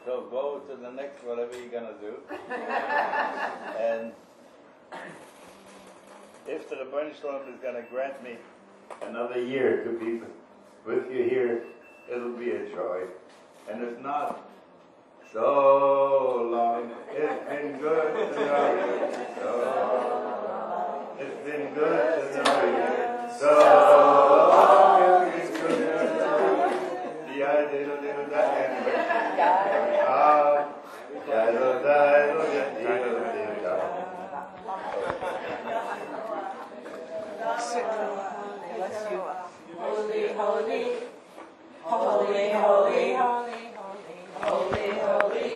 So go to the next whatever you're gonna do. And if the Rebbeinu Shalom is gonna grant me another year to be with you here, it'll be a joy. And if not, so long. It's been good to know you. So